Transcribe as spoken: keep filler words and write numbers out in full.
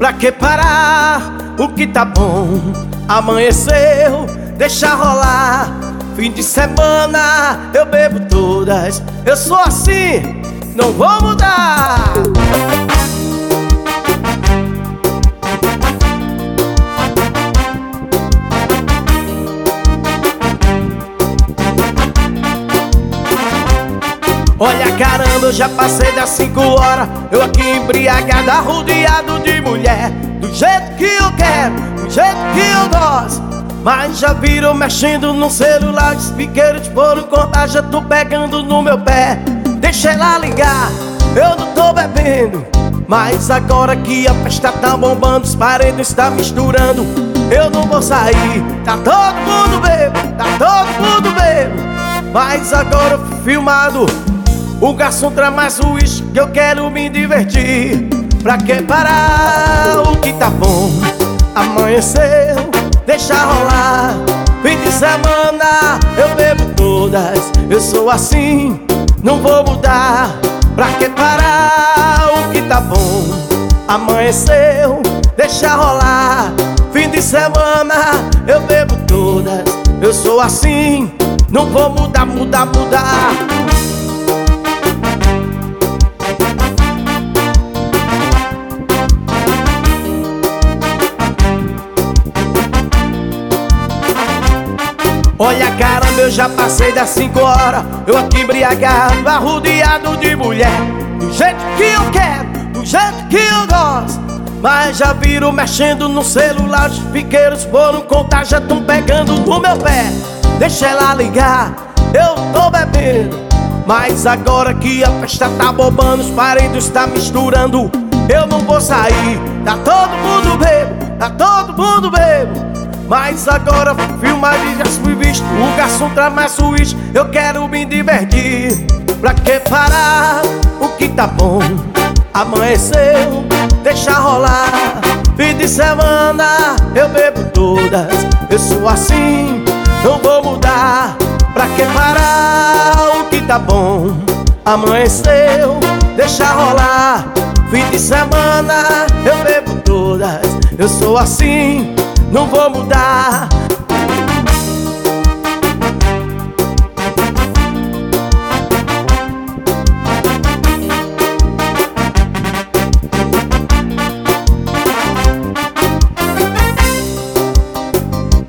Pra que parar o que tá bom? Amanheceu, deixa rolar. Fim de semana eu bebo todas. Eu sou assim, não vou mudar. Olha caramba, eu já passei das cinco horas. Eu aqui embriagado, rodeado de mulher. Do jeito que eu quero, do jeito que eu gosto. Mas já viram mexendo no celular. Espiqueiro de pôr no contar, já tô pegando no meu pé. Deixa ela ligar, eu não tô bebendo. Mas agora que a festa tá bombando, os parentes tá misturando, eu não vou sair. Tá todo mundo bebo, tá todo mundo bebo. Mas agora eu fui filmado. O garçom traz mais uísque que eu quero me divertir. Pra que parar o que tá bom? Amanheceu, deixa rolar. Fim de semana eu bebo todas. Eu sou assim, não vou mudar. Pra que parar o que tá bom? Amanheceu, deixa rolar. Fim de semana eu bebo todas. Eu sou assim, não vou mudar, mudar, mudar. Olha caramba, eu já passei das cinco horas. Eu aqui embriagado, arrodeado de mulher. Do jeito que eu quero, do jeito que eu gosto. Mas já viram mexendo no celular. Os piqueiros foram contar, já tão pegando no meu pé. Deixa ela ligar, eu tô bebendo. Mas agora que a festa tá bombando, os parentes tá misturando, eu não vou sair. Tá todo mundo bebo, tá todo mundo bebo. Mas agora filmar e já fui visto. O garçom traz mais uísque, eu quero me divertir. Pra que parar o que tá bom? Amanheceu, deixa rolar. Fim de semana eu bebo todas. Eu sou assim, não vou mudar. Pra que parar o que tá bom? Amanheceu, deixa rolar. Fim de semana eu bebo todas. Eu sou assim, não vou mudar.